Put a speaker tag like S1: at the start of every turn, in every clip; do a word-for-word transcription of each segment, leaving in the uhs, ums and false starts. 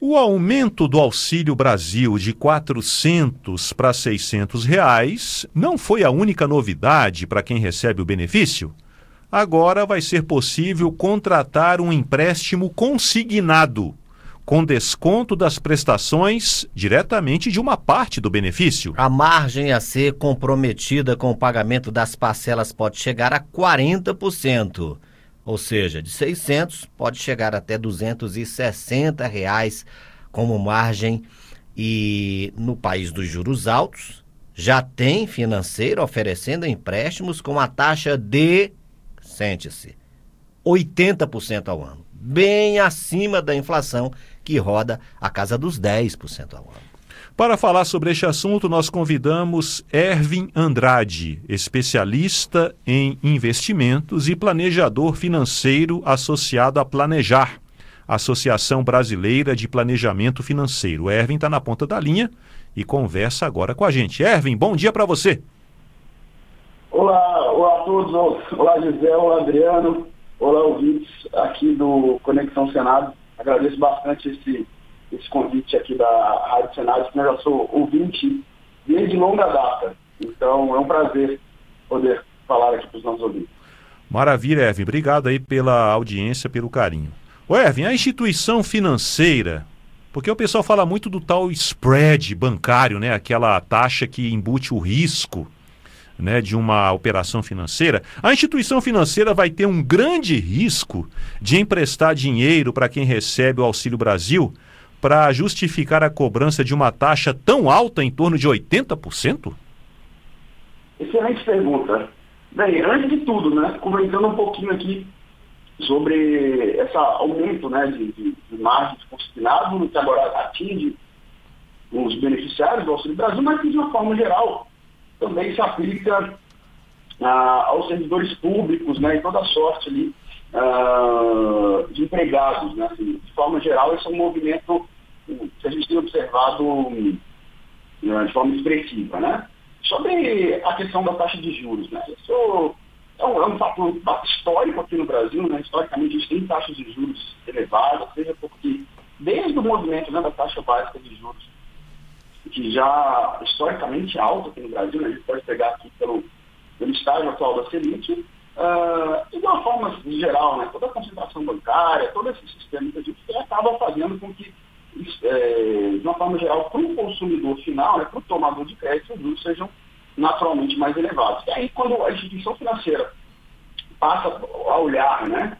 S1: O aumento do Auxílio Brasil de quatrocentos para seiscentos reais não foi a única novidade para quem recebe o benefício. Agora vai ser possível contratar um empréstimo consignado, com desconto das prestações diretamente de uma parte do benefício.
S2: A margem a ser comprometida com o pagamento das parcelas pode chegar a quarenta por cento. Ou seja, de seiscentos pode chegar até duzentos e sessenta reais como margem. E no país dos juros altos, já tem financeiro oferecendo empréstimos com a taxa de, sente-se, oitenta por cento ao ano. Bem acima da inflação, que roda a casa dos dez por cento ao ano.
S1: Para falar sobre este assunto, nós convidamos Ervin Andrade, especialista em investimentos e planejador financeiro associado à Planejar, Associação Brasileira de Planejamento Financeiro. O Ervin está na ponta da linha e conversa agora com a gente. Ervin, bom dia para você.
S3: Olá, olá a todos. Olá, Gisele, olá, Adriano. Olá, ouvintes aqui do Conexão Senado. Agradeço bastante esse... esse convite aqui da Rádio Senado, que eu já sou ouvinte desde longa data. Então, é um prazer poder falar aqui para os nossos ouvintes.
S1: Maravilha, Ervin. Obrigado aí pela audiência, pelo carinho. Ô, Ervin, a instituição financeira, porque o pessoal fala muito do tal spread bancário, né? Aquela taxa que embute o risco, né, de uma operação financeira. A instituição financeira vai ter um grande risco de emprestar dinheiro para quem recebe o Auxílio Brasil para justificar a cobrança de uma taxa tão alta, em torno de oitenta por cento?
S3: Excelente pergunta. Bem, antes de tudo, né, comentando um pouquinho aqui sobre esse aumento, né, de, de, de margem de consignado, que agora atinge os beneficiários do Auxílio Brasil, mas que de uma forma geral também se aplica ah, aos servidores públicos, né, e toda a sorte ali Uh, de empregados, né? Assim, de forma geral, esse é um movimento que a gente tem observado uh, de forma expressiva, né? Sobre a questão da taxa de juros, né? Isso é um, é um fator histórico aqui no Brasil, né? Historicamente, a gente tem taxas de juros elevadas, seja porque desde o movimento, né, da taxa básica de juros, que já historicamente alta aqui no Brasil, né? A gente pode pegar aqui pelo, pelo estágio atual da Selic. Uh, e de uma forma geral, né, toda a concentração bancária, todo esse sistema que a gente tem, acaba fazendo com que, é, de uma forma geral, para o consumidor final, né, para o tomador de crédito, os juros sejam naturalmente mais elevados. E aí, quando a instituição financeira passa a olhar, né,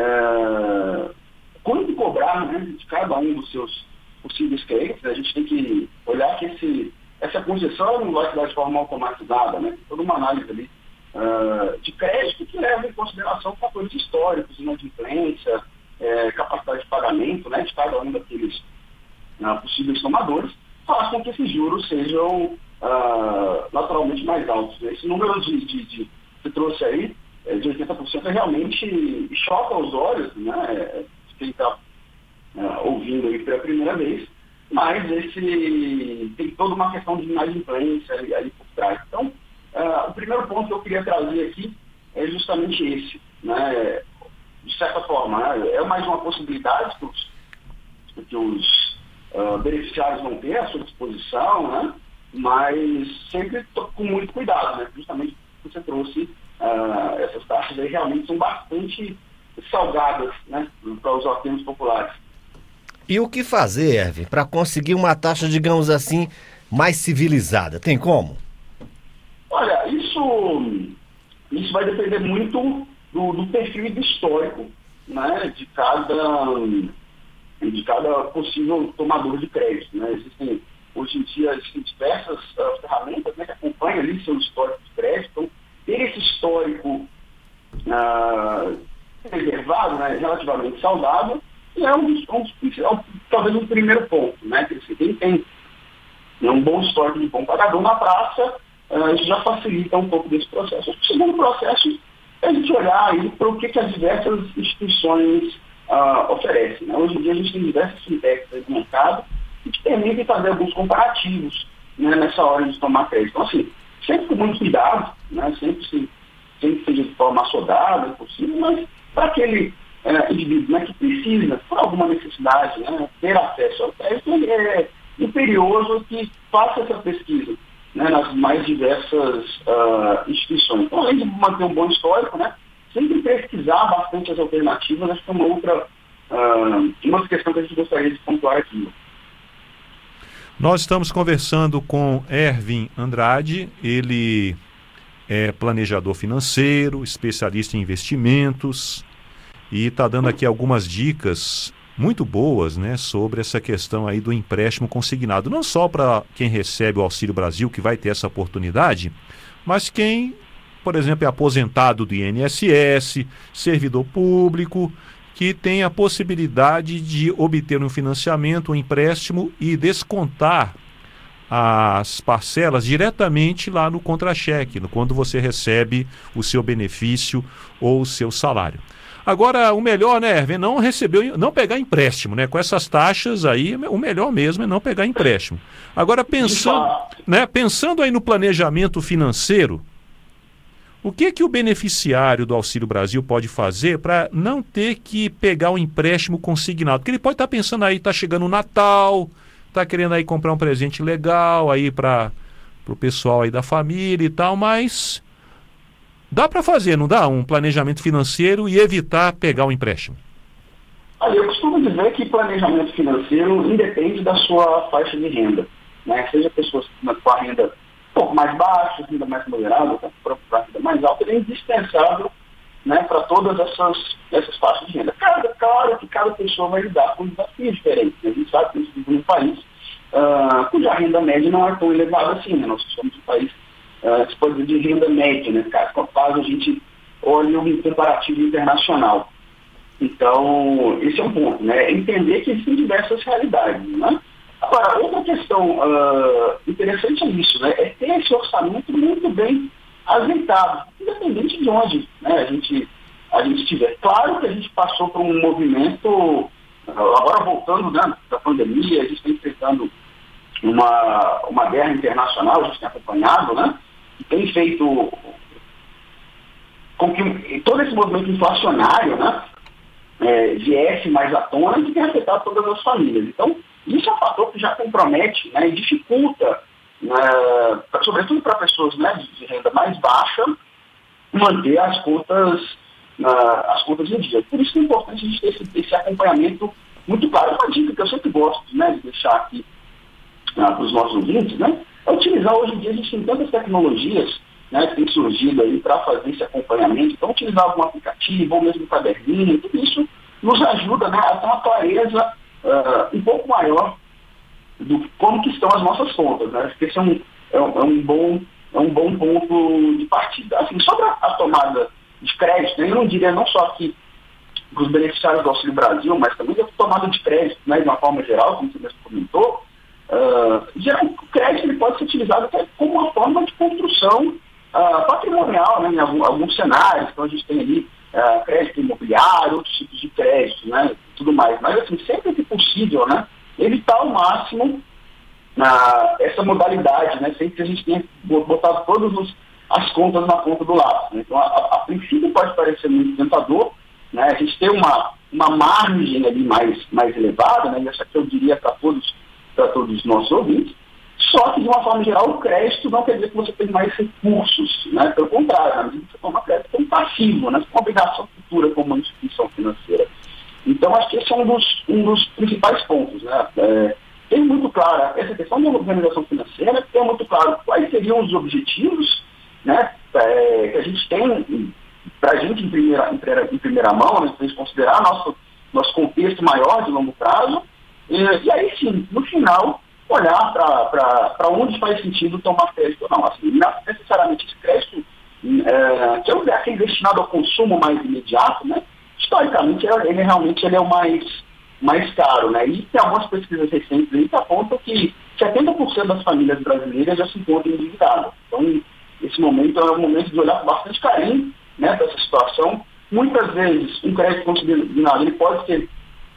S3: é, quanto cobrar, né, de cada um dos seus possíveis créditos, a gente tem que olhar que esse, essa concessão não vai se dar de forma automatizada, né, toda uma análise ali Uh, de crédito que leva em consideração fatores históricos, inadimplência, é, capacidade de pagamento, né, de cada um daqueles uh, possíveis tomadores, faz com que esses juros sejam uh, naturalmente mais altos. Esse número de, de, de que você trouxe aí, de oitenta por cento, é realmente choca aos olhos, né, de quem está uh, ouvindo aí pela primeira vez, mas esse tem toda uma questão de inadimplência ali, ali por trás. Então, Uh, o primeiro ponto que eu queria trazer aqui é justamente esse, né? De certa forma, né? É mais uma possibilidade que os, que os uh, beneficiários vão ter à sua disposição, né? Mas sempre com muito cuidado, né? Justamente porque você trouxe uh, essas taxas aí realmente são bastante salgadas, né? Para usar termos populares.
S2: E o que fazer, Ervin, para conseguir uma taxa, digamos assim, mais civilizada? Tem como?
S3: Olha, isso, isso vai depender muito do, do perfil e do histórico, né, de, cada, de cada possível tomador de crédito. Né? Existem, hoje em dia, existem diversas uh, ferramentas, né, que acompanham ali seu histórico de crédito. Então, ter esse histórico uh, preservado, né, relativamente saudável, é um dos, um dos, é um, talvez um primeiro ponto. Né, que quem tem um bom histórico de bom pagador na praça, Uh, isso já facilita um pouco desse processo. O segundo processo é a gente olhar aí para o que, que as diversas instituições uh, oferecem. Né? Hoje em dia a gente tem diversas fintechs no mercado que permitem fazer alguns comparativos, né, nessa hora de tomar crédito. Então, assim, sempre com muito cuidado, né, sempre, se, sempre seja de forma assodada, possível, mas para aquele uh, indivíduo, né, que precisa, por alguma necessidade, né, ter acesso a é imperioso que faça essa pesquisa, né, nas mais diversas uh, instituições. Então, além de manter um bom histórico, né, sempre pesquisar bastante as alternativas, acho que é uma outra, uh, uma outra questão que a gente gostaria de pontuar aqui.
S1: Nós estamos conversando com Ervin Andrade, ele é planejador financeiro, especialista em investimentos e está dando aqui algumas dicas muito boas, né, sobre essa questão aí do empréstimo consignado. Não só para quem recebe o Auxílio Brasil, que vai ter essa oportunidade, mas quem, por exemplo, é aposentado do I N S S, servidor público, que tem a possibilidade de obter um financiamento, um empréstimo e descontar as parcelas diretamente lá no contra-cheque, quando você recebe o seu benefício ou o seu salário. Agora, o melhor, né, Ervin, não receber, não pegar empréstimo, né? Com essas taxas aí, o melhor mesmo é não pegar empréstimo. Agora, pensando, né, pensando aí no planejamento financeiro, o que que o beneficiário do Auxílio Brasil pode fazer para não ter que pegar um empréstimo consignado? Porque ele pode estar tá pensando aí, está chegando o Natal, está querendo aí comprar um presente legal aí para o pessoal aí da família e tal, mas dá para fazer, não dá? Um planejamento financeiro e evitar pegar um empréstimo.
S3: Olha, eu costumo dizer que planejamento financeiro independe da sua faixa de renda, né? Seja pessoas com a renda um pouco mais baixa, renda mais moderada, para a renda mais alta, ele é indispensável, né, para todas essas, essas faixas de renda. Cada, claro que cada pessoa vai lidar com desafios diferentes. Né? A gente sabe que nós vivemos num país uh, cuja renda média não é tão elevada assim. Né? Nós somos um país uh, que pode dizer de renda média, né? Caso a gente olhe um comparativo internacional. Então, esse é um ponto, né? Entender que existem diversas realidades, né? Agora, outra questão uh, interessante é isso, né? É ter esse orçamento muito bem azeitado, independente de onde, né, a gente a gente estiver. Claro que a gente passou por um movimento, agora voltando, né, da pandemia, a gente está enfrentando uma, uma guerra internacional, a gente tem acompanhado, né, e tem feito com que todo esse movimento inflacionário, né, é, viesse mais à tona e que tem afetado todas as famílias. Então, isso é um fator que já compromete, né, e dificulta, né, sobretudo para pessoas, né, de renda mais baixa, manter as contas, uh, as contas em dia. Por isso que é importante a gente ter esse, esse acompanhamento muito claro. Uma dica que eu sempre gosto, né, de deixar aqui uh, para os nossos ouvintes, né, é utilizar hoje em dia, a gente tem tantas tecnologias, né, que tem surgido aí para fazer esse acompanhamento. Então, utilizar algum aplicativo ou mesmo um caderninho, tudo isso nos ajuda, né, a ter uma clareza uh, um pouco maior do como que estão as nossas contas, né? Acho que esse é um, é um, é um, bom, é um bom ponto de partida. Assim, sobre a, a tomada de crédito, né, eu não diria não só aqui para os beneficiários do Auxílio Brasil, mas também a tomada de crédito, né, de uma forma geral, como você mesmo comentou, uh, geral, o crédito ele pode ser utilizado até como uma forma de construção uh, patrimonial, né, em algum, alguns cenários. Então a gente tem ali uh, crédito imobiliário, outros tipos de crédito, né, tudo mais. Mas assim, sempre que possível, né, evitar ao máximo uh, essa modalidade, né? Sempre que a gente tenha botado todas os, as contas na ponta do lápis. Né? Então, a, a, a princípio pode parecer muito tentador, né? A gente ter uma, uma margem ali mais, mais elevada, né? E essa que eu diria para todos, para todos os nossos ouvintes, só que de uma forma geral o crédito não quer dizer que você tem mais recursos, né? Pelo contrário, na medida que você toma crédito, é um passivo, né? Uma obrigação futura como uma instituição financeira. Então, acho que esse é um dos, um dos principais pontos, né? É, tem muito claro essa questão da organização financeira, tem muito claro quais seriam os objetivos, né, é, que a gente tem para a gente em primeira, em primeira, em primeira mão, né, para a gente considerar nosso, nosso contexto maior de longo prazo, e, e aí sim, no final, olhar para onde faz sentido tomar crédito ou não. Assim, não necessariamente esse crédito, é, que é aquele destinado ao consumo mais imediato, né? Historicamente, ele realmente ele é o mais, mais caro, né? E tem algumas pesquisas recentes aí que apontam que setenta por cento das famílias brasileiras já se encontram endividadas. Então, esse momento é um momento de olhar com bastante carinho, né, para essa situação. Muitas vezes, um crédito consignado ele pode ser,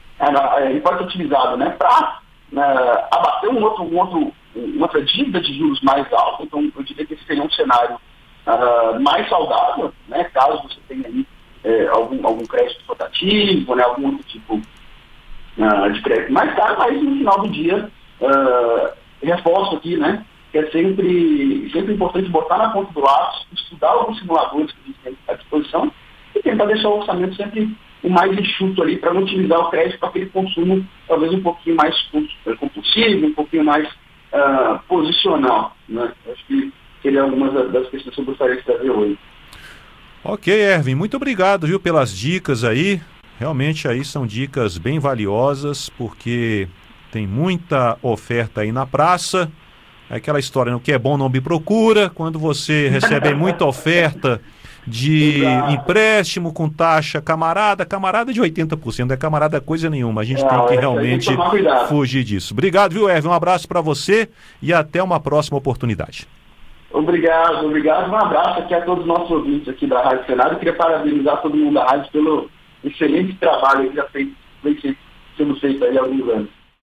S3: ele pode ser utilizado, né, para uh, abater um outro, um outro, uma outra dívida de juros mais alta. Então, eu diria que esse seria um cenário uh, mais saudável, né, caso você tenha aí É, algum, algum crédito rotativo, né, algum outro tipo uh, de crédito mais caro, mas no final do dia uh, reforço aqui, né, que é sempre, sempre importante botar na ponta do lápis, estudar alguns simuladores que a gente tem à disposição e tentar deixar o orçamento sempre o mais enxuto ali, para não utilizar o crédito para aquele consumo talvez um pouquinho mais compulsivo, um pouquinho mais uh, posicional, né? Acho que seria algumas das questões que eu gostaria de trazer hoje.
S1: Ok, Erwin, muito obrigado, viu, pelas dicas aí. Realmente aí são dicas bem valiosas, porque tem muita oferta aí na praça. É aquela história, o que é bom não me procura. Quando você recebe muita oferta de Exato. empréstimo com taxa camarada, camarada de oitenta por cento, não é camarada coisa nenhuma. A gente é, tem que realmente que fugir disso. Obrigado, viu, Erwin? Um abraço para você e até uma próxima oportunidade.
S3: Obrigado, obrigado. Um abraço aqui a todos os nossos ouvintes aqui da Rádio Senado. Eu queria parabenizar todo mundo da rádio pelo excelente trabalho que já fez, vem sendo feito aí há alguns anos.